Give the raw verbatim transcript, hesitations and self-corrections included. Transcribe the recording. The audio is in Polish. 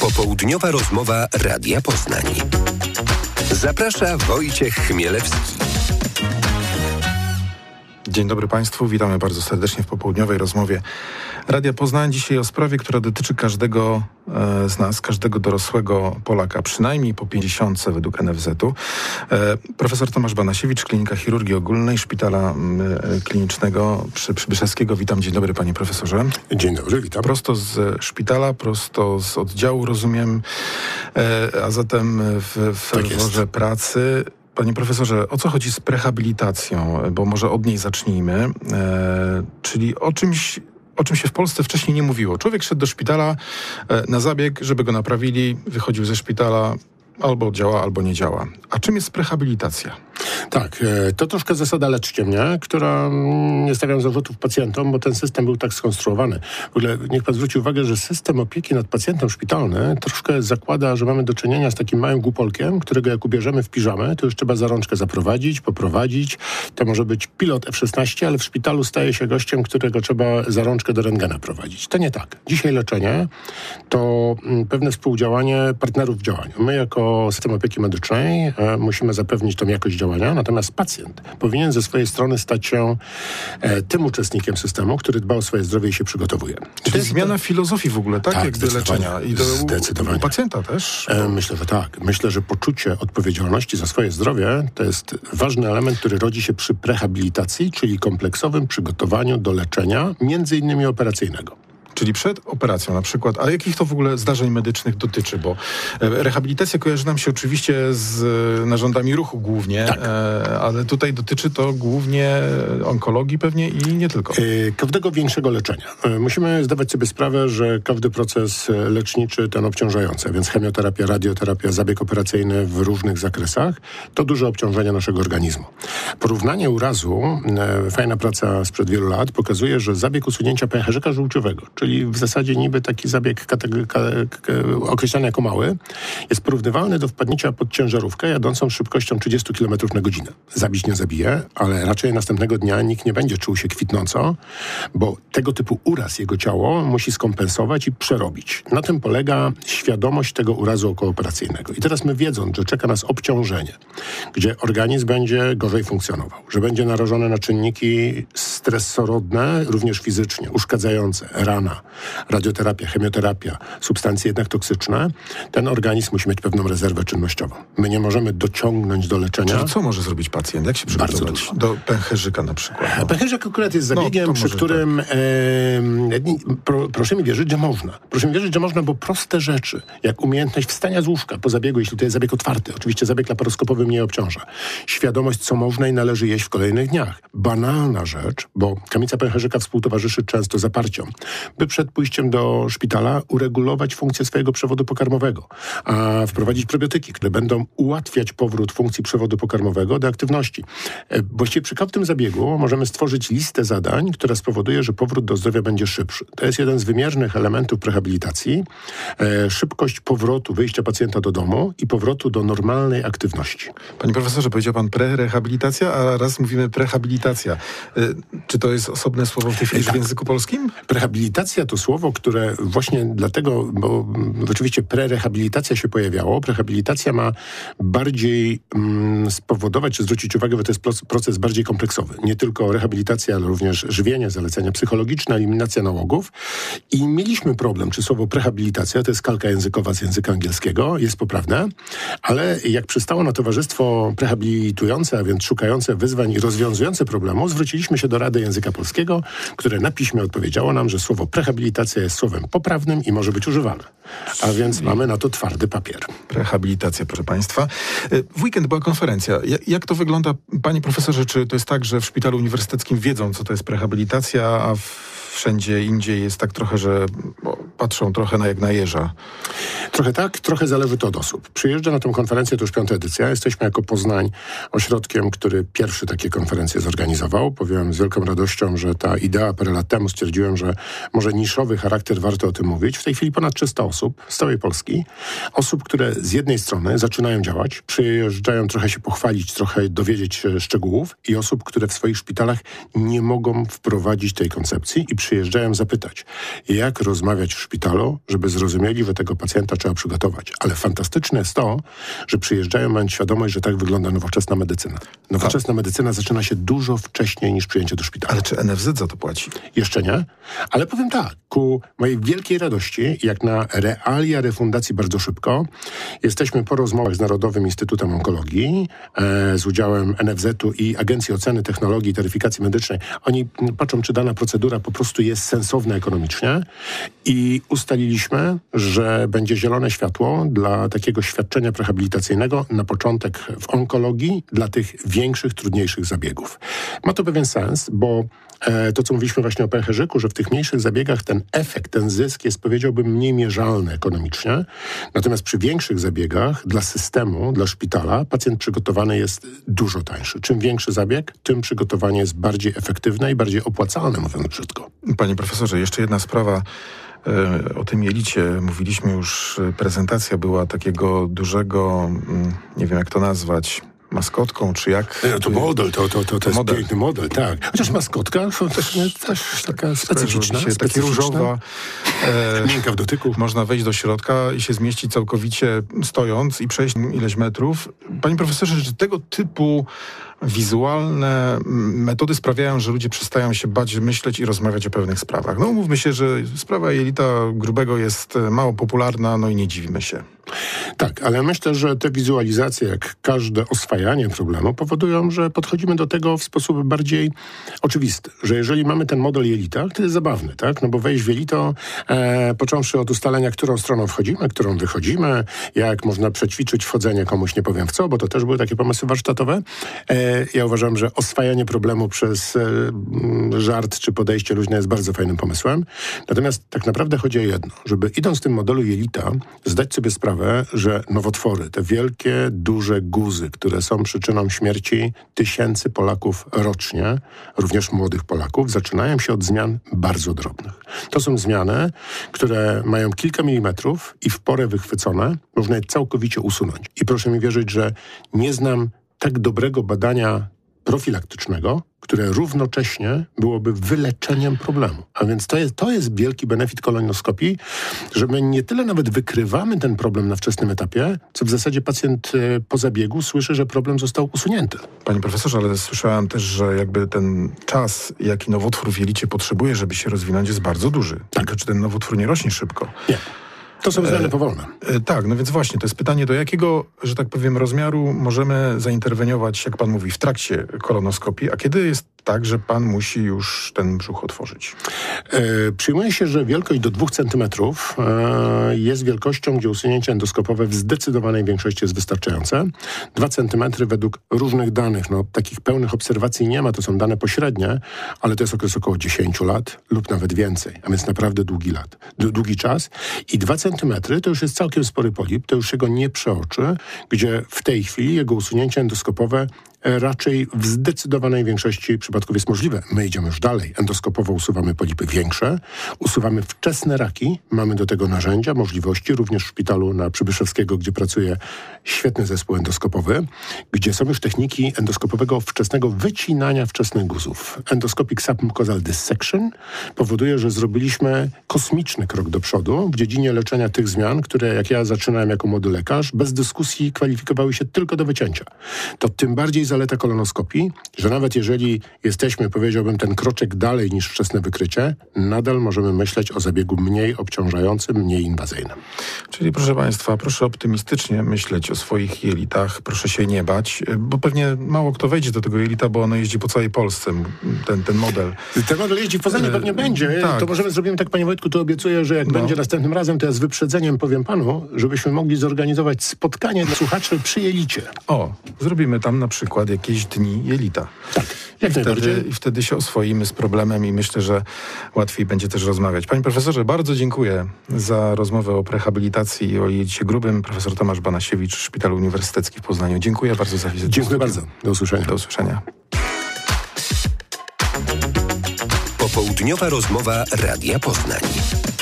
Popołudniowa rozmowa Radia Poznań. Zaprasza Wojciech Chmielewski. Dzień dobry Państwu, witamy bardzo serdecznie w popołudniowej rozmowie Radia Poznań. Dzisiaj o sprawie, która dotyczy każdego e, z nas, każdego dorosłego Polaka, przynajmniej po pięćdziesiątce według N F Z-u. E, profesor Tomasz Banasiewicz, Klinika Chirurgii Ogólnej Szpitala e, Klinicznego przy Przybyszewskiego. Witam, dzień dobry panie profesorze. Dzień dobry, witam. Prosto z szpitala, prosto z oddziału, rozumiem, e, a zatem w ferworze tak pracy. Panie profesorze, o co chodzi z prehabilitacją? Bo może od niej zacznijmy. E, czyli o czymś, o czym się w Polsce wcześniej nie mówiło. Człowiek szedł do szpitala e, na zabieg, żeby go naprawili, wychodził ze szpitala, albo działa, albo nie działa. A czym jest prehabilitacja? Tak, to troszkę zasada leczcie mnie, która nie stawiam zarzutów pacjentom, bo ten system był tak skonstruowany. W ogóle niech pan zwróci uwagę, że system opieki nad pacjentem szpitalny troszkę zakłada, że mamy do czynienia z takim małym głupolkiem, którego jak ubierzemy w piżamę, to już trzeba za rączkę zaprowadzić, poprowadzić. To może być pilot F szesnaście, ale w szpitalu staje się gościem, którego trzeba za rączkę do rentgena prowadzić. To nie tak. Dzisiaj leczenie to pewne współdziałanie partnerów w działaniu. My jako system opieki medycznej e, musimy zapewnić tą jakość działania, natomiast pacjent powinien ze swojej strony stać się e, tym uczestnikiem systemu, który dba o swoje zdrowie i się przygotowuje. Czyli to jest zmiana to... filozofii w ogóle, tak? tak jak do leczenia. I do zdecydowanie. U pacjenta też? E, myślę, że tak. Myślę, że poczucie odpowiedzialności za swoje zdrowie to jest ważny element, który rodzi się przy prehabilitacji, czyli kompleksowym przygotowaniu do leczenia, między innymi operacyjnego. Czyli przed operacją na przykład. A jakich to w ogóle zdarzeń medycznych dotyczy? Bo rehabilitacja kojarzy nam się oczywiście z narządami ruchu głównie, tak. e, ale tutaj dotyczy to głównie onkologii pewnie i nie tylko. E, każdego większego leczenia. E, musimy zdawać sobie sprawę, że każdy proces leczniczy ten obciążający, więc chemioterapia, radioterapia, zabieg operacyjny w różnych zakresach, to duże obciążenie naszego organizmu. Porównanie urazu, e, fajna praca sprzed wielu lat, pokazuje, że zabieg usunięcia pęcherzyka żółciowego, czyli Czyli w zasadzie niby taki zabieg kateg- ka- ka- określany jako mały, jest porównywalny do wpadnięcia pod ciężarówkę jadącą szybkością trzydzieści kilometrów na godzinę. Zabić nie zabije, ale raczej następnego dnia nikt nie będzie czuł się kwitnąco, bo tego typu uraz jego ciało musi skompensować i przerobić. Na tym polega świadomość tego urazu okooperacyjnego. I teraz my wiedząc, że czeka nas obciążenie, gdzie organizm będzie gorzej funkcjonował, że będzie narażony na czynniki stresorodne, również fizycznie, uszkadzające, rana, radioterapia, chemioterapia, substancje jednak toksyczne, ten organizm musi mieć pewną rezerwę czynnościową. My nie możemy dociągnąć do leczenia. Czyli co może zrobić pacjent? Jak się przygotować do pęcherzyka na przykład? No. Pęcherzyk akurat jest zabiegiem, no, przy którym tak. e, pro, proszę mi wierzyć, że można. Proszę mi wierzyć, że można, bo proste rzeczy, jak umiejętność wstania z łóżka po zabiegu, jeśli to jest zabieg otwarty, oczywiście zabieg laparoskopowy mnie obciąża. Świadomość, co można i należy jeść w kolejnych dniach. Banalna rzecz, bo kamica pęcherzyka współtowarzyszy często zaparciom, by przed pójściem do szpitala uregulować funkcję swojego przewodu pokarmowego, a wprowadzić probiotyki, które będą ułatwiać powrót funkcji przewodu pokarmowego do aktywności. Właściwie przy każdym zabiegu możemy stworzyć listę zadań, która spowoduje, że powrót do zdrowia będzie szybszy. To jest jeden z wymiernych elementów prehabilitacji. E, szybkość powrotu, wyjścia pacjenta do domu i powrotu do normalnej aktywności. Panie profesorze, powiedział pan prerehabilitacja, a raz mówimy prehabilitacja. E, czy to jest osobne słowo w tej chwili w języku polskim? Prehabilitacja to słowo, które właśnie dlatego, bo oczywiście prerehabilitacja się pojawiało. Prehabilitacja ma bardziej mm, spowodować, czy zwrócić uwagę, że to jest proces bardziej kompleksowy. Nie tylko rehabilitacja, ale również żywienie, zalecenia psychologiczne, eliminacja nałogów. I mieliśmy problem, czy słowo prehabilitacja, to jest kalka językowa z języka angielskiego, jest poprawne, ale jak przystało na towarzystwo prehabilitujące, a więc szukające wyzwań i rozwiązujące problemu, zwróciliśmy się do Rady Języka Polskiego, które na piśmie odpowiedziało nam, że słowo prehabilitacja jest słowem poprawnym i może być używane. A więc mamy na to twardy papier. Prehabilitacja, proszę państwa. W weekend była konferencja. Jak to wygląda, panie profesorze, czy to jest tak, że w szpitalu uniwersyteckim wiedzą, co to jest prehabilitacja, a wszędzie indziej jest tak trochę, że patrzą trochę na jak na jeża? Trochę tak, trochę zależy to od osób. Przyjeżdża na tę konferencję, to już piąta edycja. Jesteśmy jako Poznań ośrodkiem, który pierwszy takie konferencje zorganizował. Powiem z wielką radością, że ta idea parę lat temu stwierdziłem, że może niszowy charakter warto o tym mówić. W tej chwili ponad trzysta osób z całej Polski. Osób, które z jednej strony zaczynają działać, przyjeżdżają trochę się pochwalić, trochę dowiedzieć się szczegółów i osób, które w swoich szpitalach nie mogą wprowadzić tej koncepcji i przyjeżdżają zapytać, jak rozmawiać w szpitalu, żeby zrozumieli, że tego pacjenta trzeba przygotować. Ale fantastyczne jest to, że przyjeżdżają, mając świadomość, że tak wygląda nowoczesna medycyna. Nowoczesna A. medycyna zaczyna się dużo wcześniej niż przyjęcie do szpitala. Ale czy N F Z za to płaci? Jeszcze nie, ale powiem tak, ku mojej wielkiej radości, jak na realia refundacji bardzo szybko, jesteśmy po rozmowach z Narodowym Instytutem Onkologii, e, z udziałem N F Z-u i Agencji Oceny Technologii i Taryfikacji Medycznej. Oni patrzą, czy dana procedura po prostu jest sensowna ekonomicznie i ustaliliśmy, że będzie zielone światło dla takiego świadczenia prehabilitacyjnego na początek w onkologii dla tych większych, trudniejszych zabiegów. Ma to pewien sens, bo e, to, co mówiliśmy właśnie o pęcherzyku, że w tych mniejszych zabiegach ten efekt, ten zysk jest, powiedziałbym, mniej mierzalny ekonomicznie. Natomiast przy większych zabiegach dla systemu, dla szpitala, pacjent przygotowany jest dużo tańszy. Czym większy zabieg, tym przygotowanie jest bardziej efektywne i bardziej opłacalne, mówiąc brzydko. Panie profesorze, jeszcze jedna sprawa. O tym jelicie mówiliśmy już, prezentacja była takiego dużego, nie wiem jak to nazwać, maskotką, czy jak... No to model, to, to, to, to jest model. piękny model, tak. Chociaż maskotka to też, nie, też taka specyficzna. Się, taka różowa. E, miękka w dotyku. Można wejść do środka i się zmieścić całkowicie stojąc i przejść ileś metrów. Panie profesorze, czy tego typu wizualne metody sprawiają, że ludzie przestają się bać, myśleć i rozmawiać o pewnych sprawach? No umówmy się, że sprawa jelita grubego jest mało popularna, no i nie dziwimy się. Tak, ale myślę, że te wizualizacje, jak każde oswajanie problemu, powodują, że podchodzimy do tego w sposób bardziej oczywisty. Że jeżeli mamy ten model jelita, to jest zabawny, tak? No bo wejść w jelito, e, począwszy od ustalenia, którą stroną wchodzimy, którą wychodzimy, jak można przećwiczyć wchodzenie komuś, nie powiem w co, bo to też były takie pomysły warsztatowe. E, ja uważam, że oswajanie problemu przez e, żart czy podejście luźne jest bardzo fajnym pomysłem. Natomiast tak naprawdę chodzi o jedno, żeby idąc w tym modelu jelita, zdać sobie sprawę, że nowotwory, te wielkie, duże guzy, które są przyczyną śmierci tysięcy Polaków rocznie, również młodych Polaków, zaczynają się od zmian bardzo drobnych. To są zmiany, które mają kilka milimetrów i w porę wychwycone można je całkowicie usunąć. I proszę mi wierzyć, że nie znam tak dobrego badania profilaktycznego, które równocześnie byłoby wyleczeniem problemu. A więc to jest, to jest wielki benefit kolonoskopii, że my nie tyle nawet wykrywamy ten problem na wczesnym etapie, co w zasadzie pacjent y, po zabiegu słyszy, że problem został usunięty. Panie profesorze, ale słyszałem też, że jakby ten czas, jaki nowotwór w jelicie potrzebuje, żeby się rozwinąć, jest bardzo duży. Tak. Tylko czy ten nowotwór nie rośnie szybko? Nie. To są zmiany powolne. E, e, tak, no więc właśnie, to jest pytanie, do jakiego, że tak powiem, rozmiaru możemy zainterweniować, jak pan mówi, w trakcie kolonoskopii, a kiedy jest tak, że pan musi już ten brzuch otworzyć? E, przyjmuje się, że wielkość do dwóch centymetrów e, jest wielkością, gdzie usunięcie endoskopowe w zdecydowanej większości jest wystarczające. Dwa centymetry według różnych danych, no takich pełnych obserwacji nie ma, to są dane pośrednie, ale to jest okres około dziesięciu lat lub nawet więcej, a więc naprawdę długi lat, długi czas. I dwa centymetry to już jest całkiem spory polip, to już się go nie przeoczy, gdzie w tej chwili jego usunięcie endoskopowe raczej w zdecydowanej większości przypadków jest możliwe. My idziemy już dalej. Endoskopowo usuwamy polipy większe, usuwamy wczesne raki, mamy do tego narzędzia, możliwości, również w szpitalu na Przybyszewskiego, gdzie pracuje świetny zespół endoskopowy, gdzie są już techniki endoskopowego wczesnego wycinania wczesnych guzów. Endoscopic submucosal dissection powoduje, że zrobiliśmy kosmiczny krok do przodu w dziedzinie leczenia tych zmian, które jak ja zaczynałem jako młody lekarz, bez dyskusji kwalifikowały się tylko do wycięcia. To tym bardziej zaleta kolonoskopii, że nawet jeżeli jesteśmy, powiedziałbym, ten kroczek dalej niż wczesne wykrycie, nadal możemy myśleć o zabiegu mniej obciążającym, mniej inwazyjnym. Czyli proszę państwa, proszę optymistycznie myśleć o swoich jelitach, proszę się nie bać, bo pewnie mało kto wejdzie do tego jelita, bo ono jeździ po całej Polsce, ten, ten model. Ten model jeździ w Poznaniu, pewnie będzie. Tak. To możemy zrobimy tak, panie Wojtku, to obiecuję, że jak no. będzie następnym razem, to ja z wyprzedzeniem powiem panu, żebyśmy mogli zorganizować spotkanie dla słuchaczy przy jelicie. O, zrobimy tam na przykład jakieś dni jelita. Tak. I wtedy, I wtedy się oswoimy z problemem i myślę, że łatwiej będzie też rozmawiać. Panie profesorze, bardzo dziękuję za rozmowę o prehabilitacji i o jelicie grubym. Profesor Tomasz Banasiewicz, Szpital Uniwersytecki w Poznaniu. Dziękuję bardzo za wizytę. Dziękuję bardzo. Do usłyszenia. Do usłyszenia. Popołudniowa rozmowa Radia Poznań.